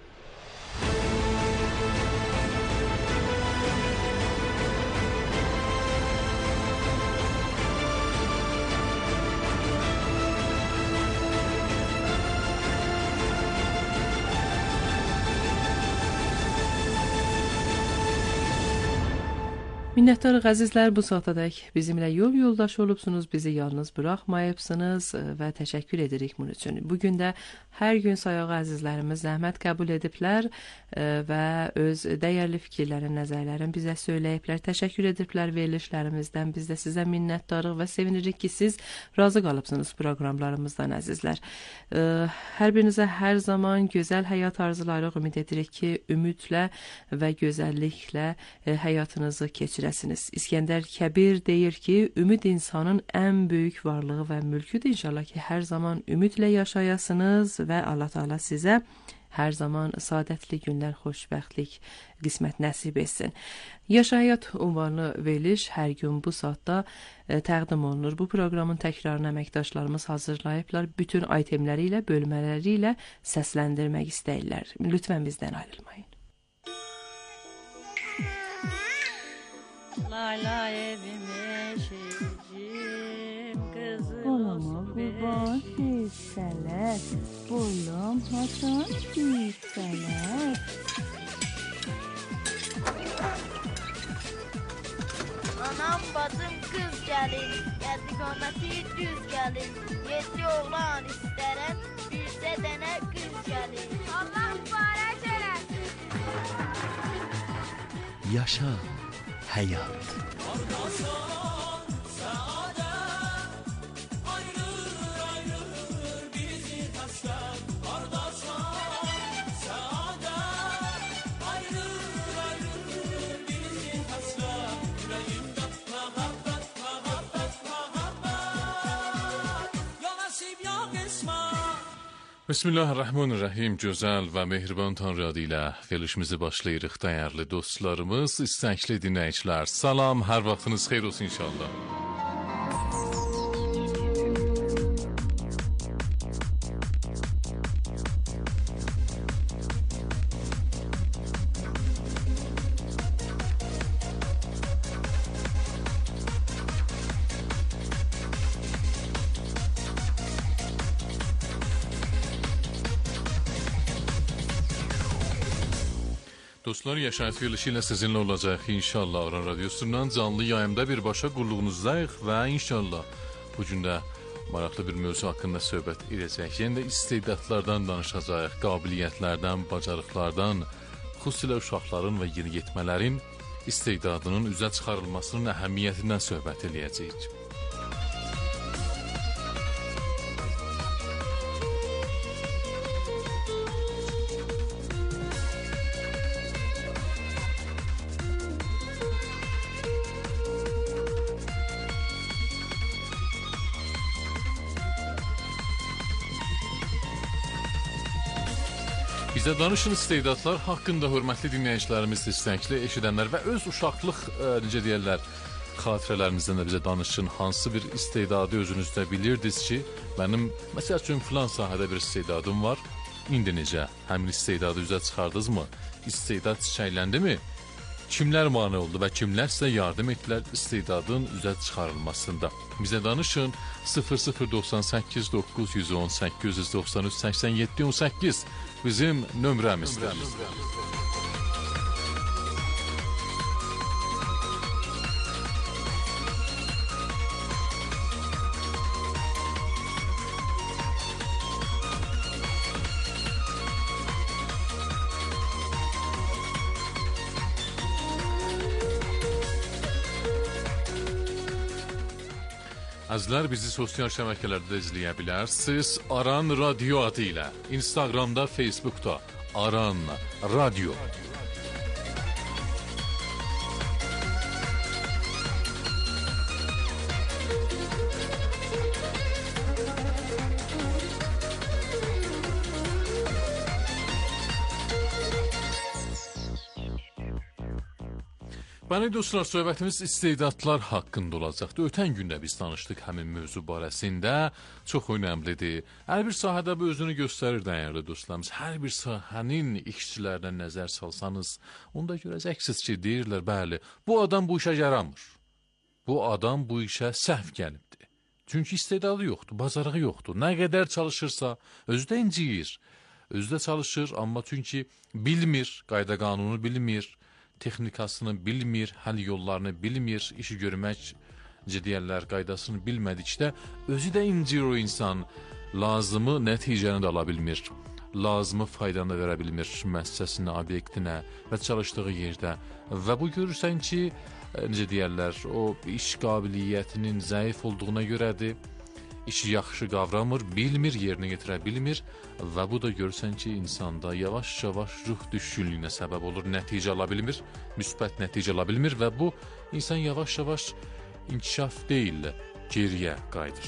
Minnətdarıq əzizlər, bu saatadək bizimlə yol yoldaşı olubsunuz, bizi yalnız buraxmayıbsınız və təşəkkür edirik bunun üçün. Bugün də hər gün sayağı əzizlərimiz zəhmət qəbul ediblər və öz dəyərli fikirlərin, nəzərlərin bizə söyləyiblər, təşəkkür ediblər verilişlərimizdən. Biz də sizə minnətdarıq və sevinirik ki, siz razı qalıbsınız proqramlarımızdan əzizlər. Hər birinizə hər zaman gözəl həyat arzularıq, ümid edirik ki, ümidlə və gözəlliklə həyatınızı keçirəsiniz. İskəndər Kəbir deyir ki, ümid insanın ən böyük varlığı və mülküdür. İnşallah ki, hər zaman ümidlə yaşayasınız və Allah Teala sizə hər zaman saadətli günlər, xoşbəxtlik, qismət nəsib etsin. Yaşa Həyat ünvanlı veriliş hər gün bu saatda təqdim olunur. Bu proqramın təkrarını əməkdaşlarımız hazırlayıblar. Bütün aytemləri ilə, bölmələri ilə səsləndirmək istəyirlər. Lütfən bizdən ayrılmayın. Layla evime şehircim kızım Olama kurban hisseler Oğlum Hasan hisseler Anam bacım kız gelin Geldi kometi düz gelin Yedi oğlan isterem Birse dene kız gelin Allah mübarek eylesin Yaşa Həyat. Bismillahirrahmanirrahim. Gözəl və mehriban Tanrı adı ilə verilişimizi başlayırıq dəyərli dostlarımız, istəkli dinləyicilər. Salam, hər vaxtınız xeyir olsun inşallah. Dostlar, Yaşayış verilişi ilə sizinlə olacaq inşallah. Oran Radyosu'ndan canlı yayımda birbaşa qulluğunuzdayıq və inşallah bu gün də maraqlı bir mövzu haqqında söhbət edəcək. Yəni də istedadlardan danışacaq, qabiliyyətlərdən, bacarıqlardan, xüsusilə uşaqların və yeniyetmələrin istedadının üzə çıxarılmasının əhəmiyyətindən söhbət edəcəyik. Bizə danışın istedadlar haqqında hörmətli dinləyicilərimiz, istəkli eşidənlər və öz uşaqlıq, necə deyərlər, xatirələrinizdən də bizə danışın. Hansı bir istedadı özünüzdə bilirdiniz ki, mənim, məsəl üçün, filan sahədə bir istedadım var. İndi necə? Həmin istedadı üzə çıxardınızmı? İstedad çiçəkləndimi? Kimlər mane oldu və kimlər sizə yardım etdilər istedadın üzə çıxarılmasında? Bizə danışın 0098 910 893 87 18 bizim nömrəmizdir. Əzizlər, bizi sosial şəbəkələrdə də izləyə bilərsiniz. Aran Radio adı ilə. Instagramda, Facebookda Aran Radio. Bəli dostlar, söhbətimiz istedadlar haqqında olacaqdı. Ötən gündə biz danışdıq həmin mövzu barəsində. Çox önəmlidir. Hər bir sahədə bu özünü göstərir dəyərli dostlarımız. Hər bir sahənin işçilərinə nəzər salsanız, onda görəcəksiniz ki, deyirlər, bəli, bu adam bu işə yaramır. Bu adam bu işə səhv gəlibdir. Çünki istedadı yoxdur, bacarığı yoxdur. Nə qədər çalışırsa, özü də inciyir. Özü də çalışır, amma çünki bilmir, qayda qanunu bilmir, texnikasını bilmir, həll yollarını bilmir, işi görmək ciddiyərlər qaydasını bilmədikdə özü də incir o insan, lazımı nəticəni də ala bilmir, lazımı faydanı da verə bilmir müəssisəsinə, obyektinə və çalışdığı yerdə və bu görürsən ki, necə deyərlər, o iş qabiliyyətinin zəif olduğuna görədir, işi yaxşı qavramır, bilmir, yerinə getirə bilmir və bu da görürsən ki, insanda yavaş-yavaş ruh düşkünlüyünə səbəb olur, nəticə ala bilmir, müsbət nəticə ala bilmir və bu insan yavaş-yavaş inkişaf deyil, geriyə qayıdır.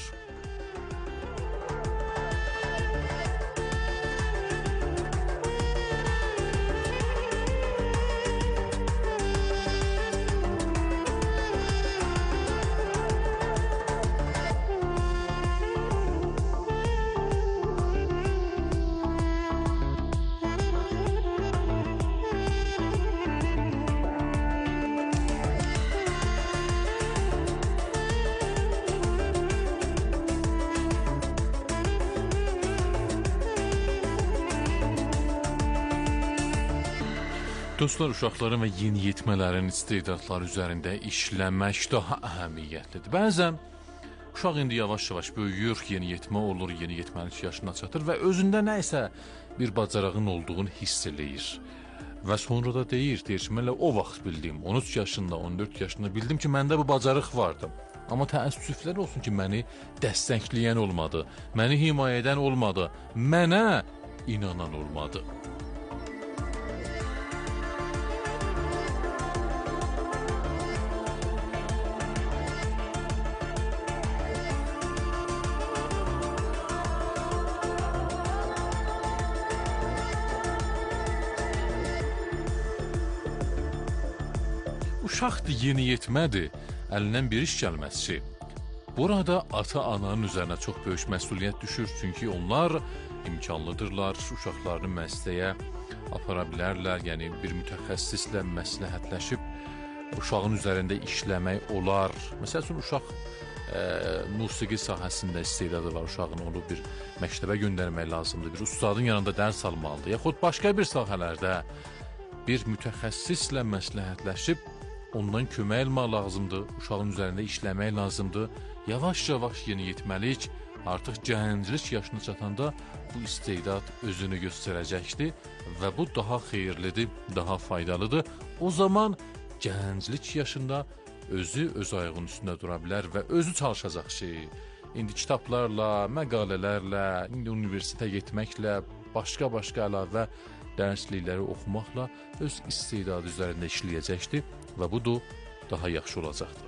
Dostlar, uşaqların və yeniyetmələrin istedadları üzərində işləmək daha əhəmiyyətlidir. Bəzən uşaq indi yavaş-yavaş böyüyür, yeniyetmə olur, yeniyetməlik yaşına çatır və özündə nəsə bir bacarığın olduğunu hiss eləyir. Və sonra da deyir ki, mən o vaxt bildim, 13 yaşında, 14 yaşında bildim ki, məndə bu bacarıq vardı. Amma təəssüflər olsun ki, məni dəstəkləyən olmadı, məni himayə edən olmadı, mənə inanan olmadı. Uşaqdır, yeniyetmədir, əlindən bir iş gəlməsi. Burada ata-ananın üzərinə çox böyük məsuliyyət düşür, çünki onlar imkanlıdırlar, uşaqlarını məsələyə apara bilərlər, yəni bir mütəxəssislə məsləhətləşib uşağın üzərində işləmək olar. Məsəl üçün, uşaq musiqi sahəsində istedadı var, uşağın onu bir məktəbə göndərmək lazımdır, bir ustadın yanında dərs almalıdır, yaxud başqa bir sahələrdə bir mütəxəssislə məsləhətləşib ondan kömək almaq lazımdır, uşağın üzərində işləmək lazımdır. Yavaş-yavaş yeniyetməlik, artıq gənclik yaşına çatanda bu istedad özünü göstərəcəkdir və bu daha xeyirlidir, daha faydalıdır. O zaman gənclik yaşında özü öz ayağının üstündə dura bilər və özü çalışacaq şey. İndi kitablarla, məqalələrlə, indi universitetə getməklə, başqa-başqa əlavə dərslikləri oxumaqla öz istedadı üzərində işləyəcəkdir və bu da daha yaxşı olacaqdır.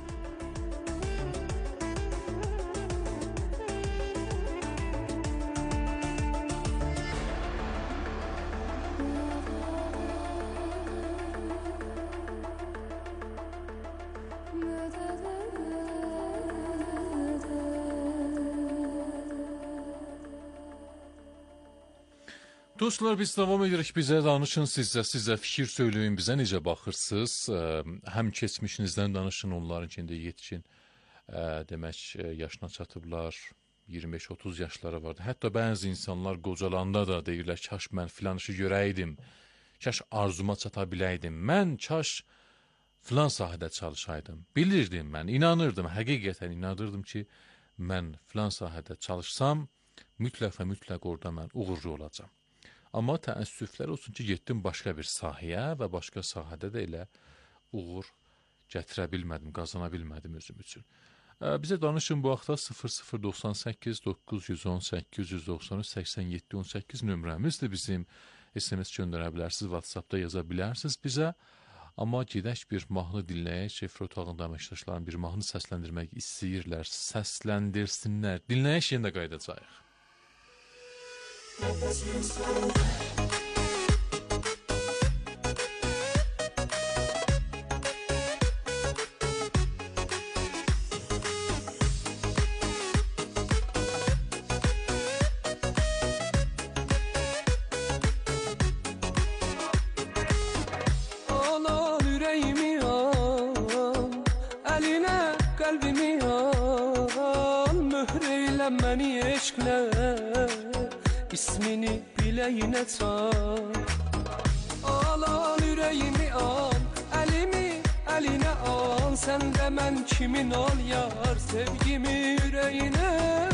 Dostlar, biz davam edirik, bizə danışın, sizə fikir söyləyin, bizə necə baxırsınız, həm keçmişinizdən danışın, onların içində yetkin, demək, yaşına çatıblar, 25-30 yaşları vardı. Hətta bəzi insanlar qocalanda da deyirlər, kaş mən filan işi görəydim, kaş arzuma çata biləydim, mən kaş filan sahədə çalışaydım. Bilirdim mən, inanırdım, həqiqətən inanırdım ki, mən filan sahədə çalışsam, mütləq və mütləq orada mən uğurlu olacam. Amma təəssüflər olsun ki, getdim başqa bir sahəyə və başqa sahədə də elə uğur gətirə bilmədim, qazana bilmədim özüm üçün. Bizə danışın bu vaxtda 0098 910 893 87 18 nömrəmizdir bizim. SMS göndərə bilərsiniz, WhatsAppda yaza bilərsiniz bizə. Amma gedək bir mahnı dinləyək. Şefir otağında əməkdaşların bir mahnı səsləndirmək istəyirlər, səsləndirsinlər. Dinləyək, yenə də qayıdacağıq. İsmini bileğine çal. Al yüreğimi al, elimi eline al. Sen de ben kimin ol yar, sevgimi yüreğine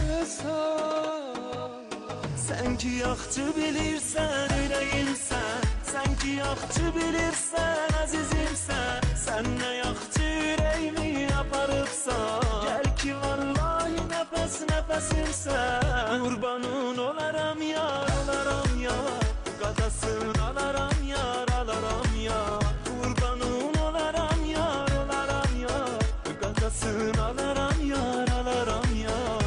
sal. Sen ki yaxşı bilirsen yüreğimsen, sen ki yaxşı bilirsen azizimsen. Sen ne yaxşı yüreğimi yaparıpsan, gel ki vallahi nefes nefesimsen. Kurbanın olaram yar, olaram yar. Qadasın alaram yar, alaram yar. Kurbanın olaram yar, olaram yar. Qadasın alaram yar, alaram yar.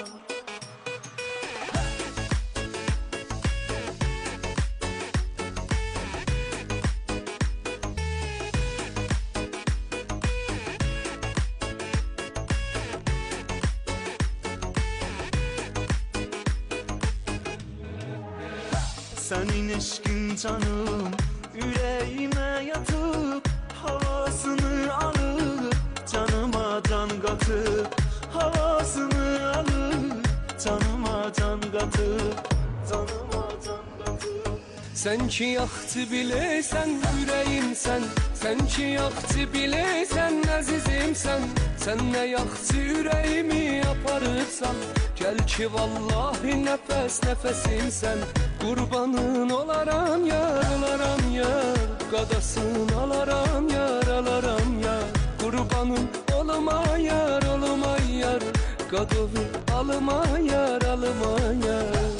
Senin eşkin canım yüreğime yatıp, havasını alıp canıma can katıp, havasını alıp canıma can katıp, canıma can katıp. Sen ki yaxşı bileysen yüreğimsen, sen ki yaxşı bileysen azizimsen. Sen ne yaxşı yüreğimi yaparıpsan, gel ki vallahi nefes nefesimsen. Kurbanın olaram yar, olaram yar. Qadasın alaram yar, alaram yar. Kurbanın olma yar, olma yar. Qadovu alma yar, alma yar.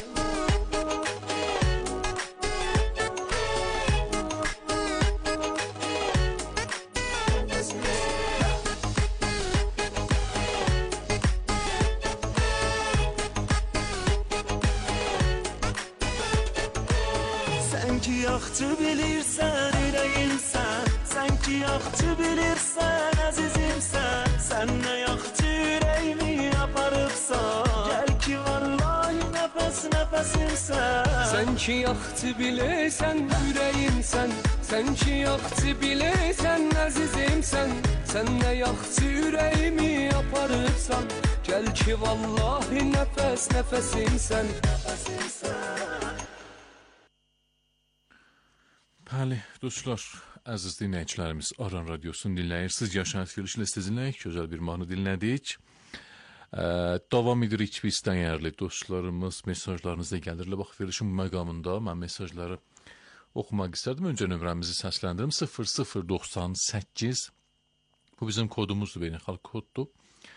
Yaxşı bilirsən yüreğimsən, sen ki yaxşı bilirsən azizimsən. Sen ne yaxşı yüreğimi yaparıpsan, gel ki vallahi nefes nefesimsən. Sen ki yaxşı bileysen yüreğimsen, sen ki yaxşı bileysen azizimsen. Sen ne yaxşı yüreğimi yaparıpsan, gel ki vallahi nefes nefesimsən. Bəli, dostlar, əziz dinləyicilərimiz, Aran Radiosunu dinləyirsiniz. Yaşayış verilişlə sizinləyik, gözəl bir mahnı dinlədik. Davam edirik biz dəyərli dostlarımız, mesajlarınızda gəlirlər. Bax, verilişin bu məqamında mən mesajları oxumaq istərdim. Öncə nömrəmizi səsləndirim, 0098, bu bizim kodumuzdur, beynəlxalq koddur.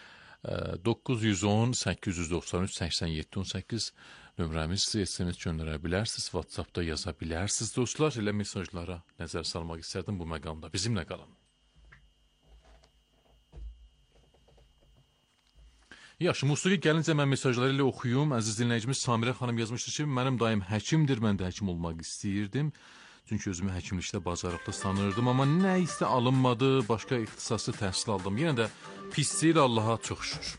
910 893 87 18 nömrəmizdir, SMS göndərə bilərsiniz, WhatsAppda yaza bilərsiniz. Dostlar, elə mesajlara nəzər salmaq istərdim bu məqamda. Bizimlə qalın. Yaxşı, musiqi gəlincə mən mesajları ilə oxuyum. Əziz dinləyicimiz Samirə xanım yazmışdır ki, mənim dayım həkimdir, mən də həkim olmaq istəyirdim. Çünki özümü həkimlikdə bacarıqlı sanırdım, amma nə isə alınmadı, başqa ixtisaslı təhsil aldım. Yenə də pisliyi də Allaha çox şükür.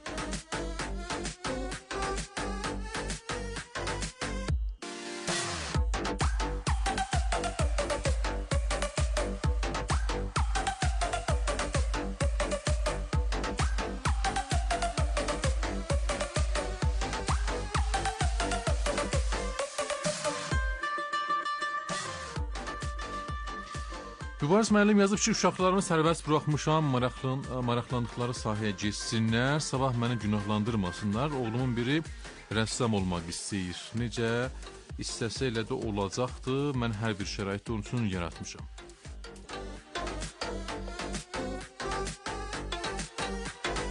Mübariz müəllim yazıb ki, uşaqlarını sərbəst buraxmışam, maraqlandıqları sahəyə getsinlər, sabah məni günahlandırmasınlar. Oğlumun biri rəssam olmaq istəyir. Necə istəsə elə də olacaqdı, mən hər bir şəraitdə onun üçün yaratmışam.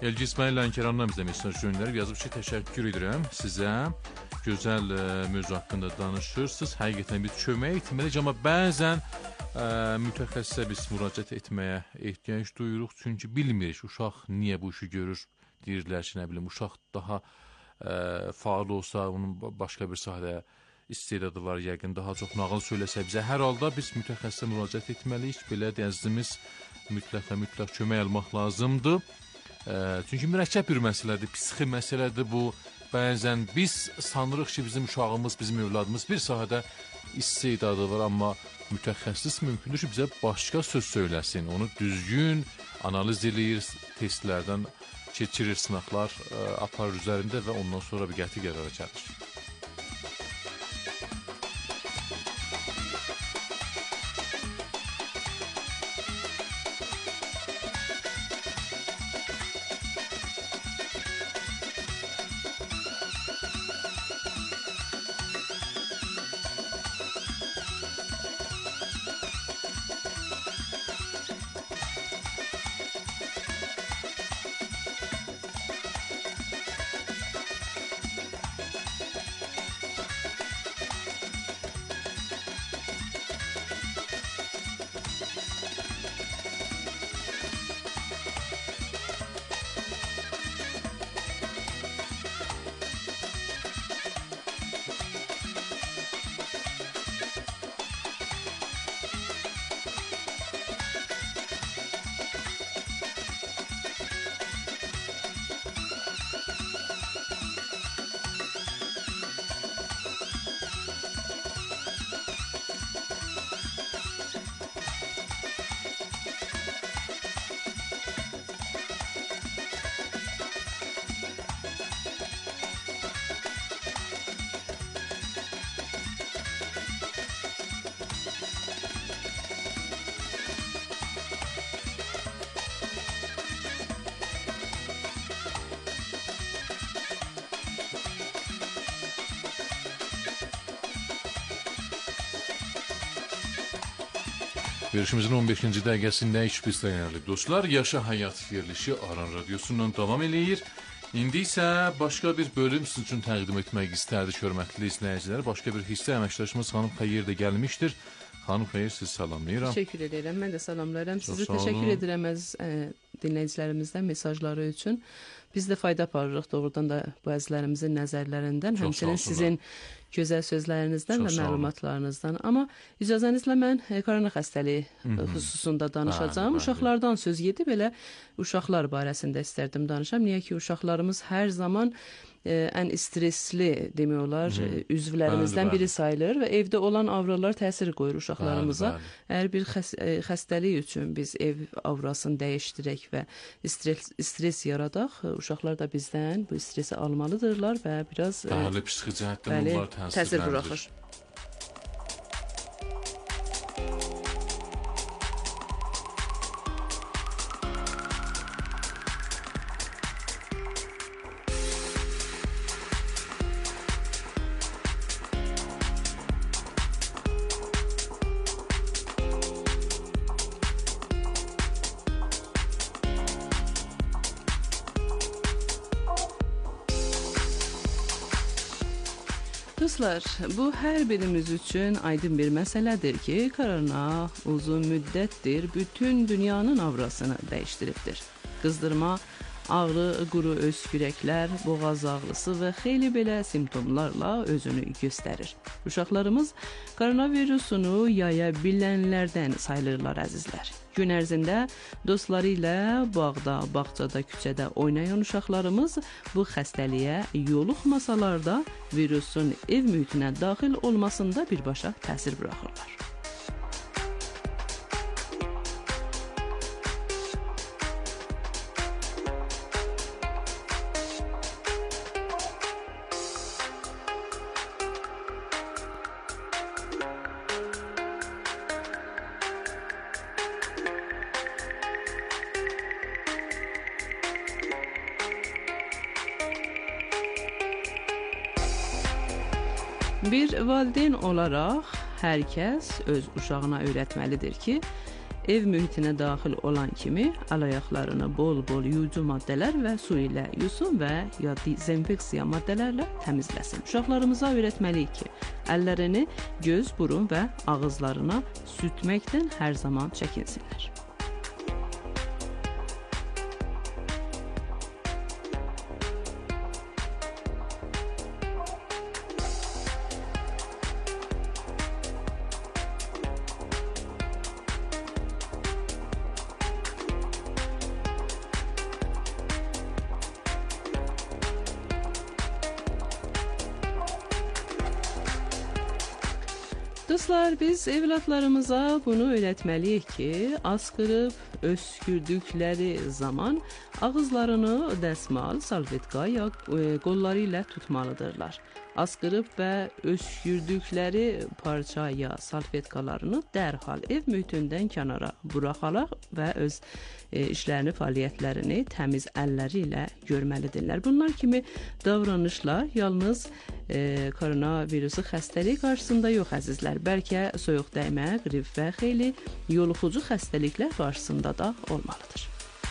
Elgi İsmail Lənkərandan bizə mesaj göndərib, yazıb ki, təşəkkür edirəm sizə. Gözəl mövzu haqqında danışırsınız. Həqiqətən biz kömək etməliyik, amma bəzən mütəxəssisə biz müraciət etməyə ehtiyac duyuruq. Çünki bilmirik uşaq niyə bu işi görür. Deyirlər ki, nə bilim, uşaq daha faal olsa, onun başqa bir sahədə istedadı var, yəqin daha çox nağıl söyləsə bizə. Hər halda biz mütəxəssisə müraciət etməliyik. Belə əzizimiz mütləq kömək almaq lazımdır. Çünki mürəkkəb bir məsələdir, psixi məsələdir bu. Bəzən biz sanırıq ki, bizim uşağımız, bizim övladımız bir sahədə istedadı var, amma mütəxəssis mümkündür ki, bizə başqa söz söyləsin. Onu düzgün analiz eləyir, testlərdən keçirir, sınaqlar aparır üzərində və ondan sonra bir qəti qərara gəlir. Verilişimizin 15-ci dəqiqəsində iş bizləyərli dostlar. Yaşa Həyat verilişi Aran Radiosundan davam eləyir. İndi isə başqa bir bölüm sizin üçün təqdim etmək istərdik, hörmətli izləyicilər. Başqa bir hissə əməkdaşımız Xanım Xeyir də gəlmişdir. Xanım Xeyir, sizi salamlayıram. Təşəkkür edirəm, mən də salamlayıram. Sizi təşəkkür edirəm dinləyicilərimizdən mesajları üçün. Biz də fayda aparırıq doğrudan da bu əzizlərimizin nəzərlərindən, həmçinin sizin gözəl sözlərinizdən və məlumatlarınızdan. Amma icazənizlə mən korona xəstəliyi xüsusunda danışacağım. Uşaqlardan söz gedib, elə uşaqlar barəsində istərdim danışam. Niyə ki, uşaqlarımız hər zaman ən stresli demək olar üzvlərimizdən biri sayılır və evdə olan avralar təsir qoyur uşaqlarımıza. Əgər bir xəstəlik üçün biz ev avrasını dəyişdirək və stres yaradaq, uşaqlar da bizdən bu stresi almalıdırlar və biraz psixi cəhətdən bunlar təsir buraxır. Dostlar, bu hər birimiz üçün aydın bir məsələdir ki, korona uzun müddətdir bütün dünyanın avrasını dəyişdiribdir. Qızdırma, ağrı, quru öskürəklər, boğaz ağrısı və xeyli belə simptomlarla özünü göstərir. Uşaqlarımız koronavirusunu yaya bilənlərdən sayılırlar əzizlər. Gün ərzində dostları ilə bağda, bağçada, küçədə oynayan uşaqlarımız bu xəstəliyə yoluxmasalar da virusun ev mühitinə daxil olmasında birbaşa təsir buraxırlar. Bir valideyn olaraq hər kəs öz uşağına öyrətməlidir ki, Ev mühitinə daxil olan kimi əl ayaqlarını bol-bol yuyucu maddələr və su ilə yusun və ya dezinfeksiya maddələrlə təmizləsin. Uşaqlarımıza öyrətməliyik ki, əllərini göz, burun və ağızlarına sürtməkdən hər zaman çəkinsinlər. Dostlar, biz evlatlarımıza bunu öyrətməliyik ki, asqırıb öskürdükləri zaman ağızlarını dəsmal, salvetka ya qolları ilə tutmalıdırlar. Asqırıb və öskürdükləri parça ya salvetkalarını dərhal ev mühitindən kənara buraxaraq və öz işlərini, fəaliyyətlərini təmiz əlləri ilə görməlidirlər. Bunlar kimi davranışlar yalnız koronavirusu xəstəlik qarşısında yox əzizlər, bəlkə soyuq dəymə, qrip və xeyli yoluxucu xəstəliklər qarşısında da olmalıdır.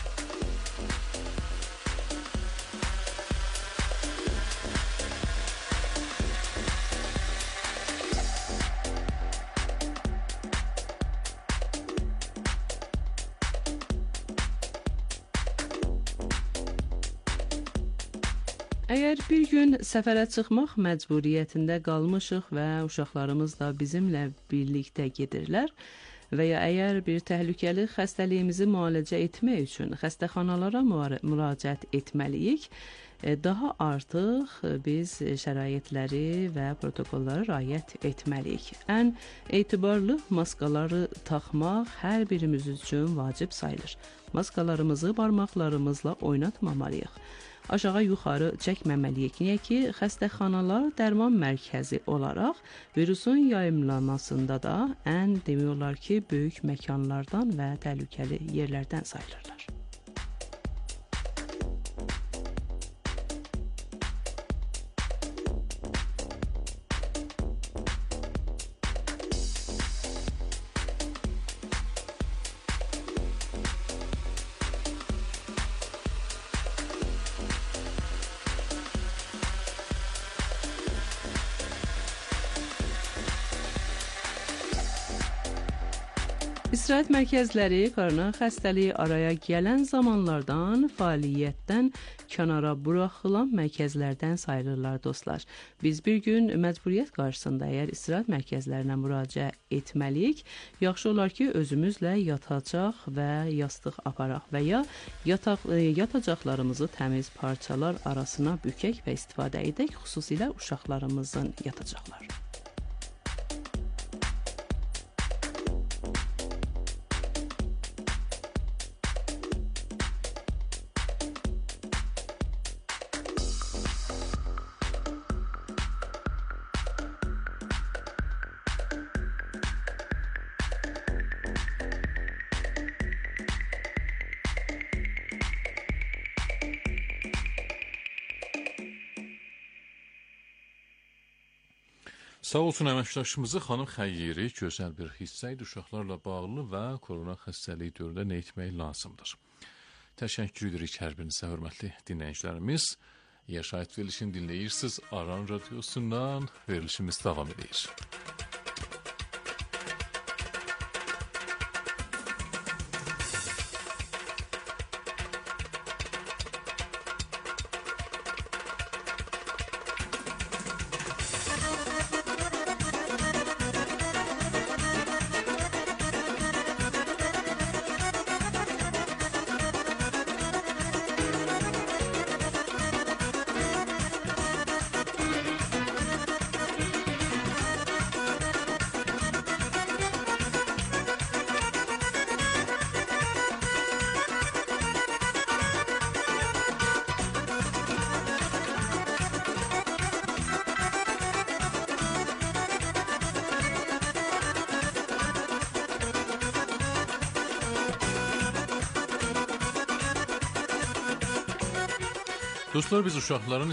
Əgər bir gün səfərə çıxmaq məcburiyyətində qalmışıq və uşaqlarımız da bizimlə birlikdə gedirlər və ya əgər bir təhlükəli xəstəliyimizi müalicə etmək üçün xəstəxanalara müraciət etməliyik, daha artıq biz şəraitləri və protokollara riayət etməliyik. Ən etibarlı maskaları taxmaq hər birimiz üçün vacib sayılır. Maskalarımızı barmaqlarımızla oynatmamalıyıq. Aşağı yuxarı çəkməməliyik. Niyə ki, xəstəxanalar dərman mərkəzi olaraq virusun yayımlanmasında da ən demək olar ki, böyük məkanlardan və təhlükəli yerlərdən sayılırlar. İstirahət mərkəzləri korona xəstəliyi araya gələn zamanlardan fəaliyyətdən kənara buraxılan mərkəzlərdən sayılırlar dostlar. Biz bir gün məcburiyyət qarşısında əgər istirahət mərkəzlərinə müraciət etməliyik, yaxşı olar ki, özümüzlə yatacaq və yastıq aparaq və ya yatacaqlarımızı təmiz parçalar arasına bükək və istifadə edək, xüsusilə uşaqlarımızın yatacaqları. Sağ olsun əməkdaşımızı xanım Xəyyiri gözəl bir hissə idi uşaqlarla bağlı və korona xəstəliyi dövründə nə etmək lazımdır. Təşəkkür edirik hər birinizə, hörmətli dinləyicilərimiz. Yaşayət verilişini dinləyirsiniz. Aran radiosundan verilişimiz davam edir. Dostlar, biz uşaqların